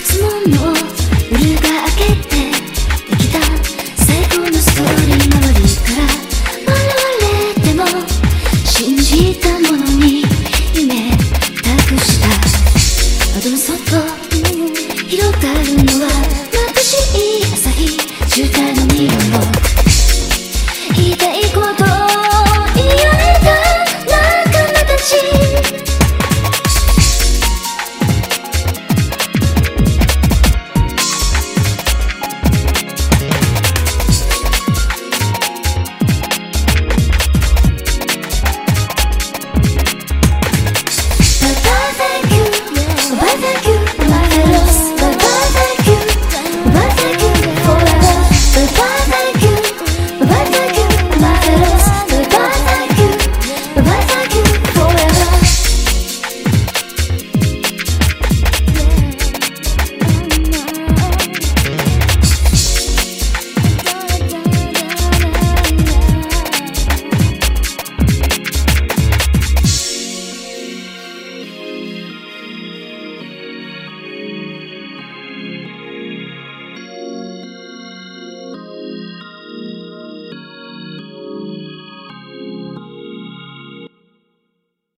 つもの夜が明けてできた最高のストーリー周りから笑われても信じたものに夢託した窓の外広がるのは眩しい朝日渋滞の匂いを